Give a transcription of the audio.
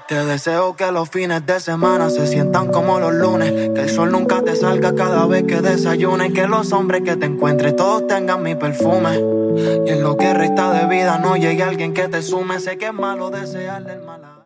Te deseo que los fines de semana se sientan como los lunes, que el sol nunca te salga cada vez que desayunes, que los hombres que te encuentres todos tengan mi perfume, y en lo que resta de vida no llegue alguien que te sume. Sé que es malo desearle el mal a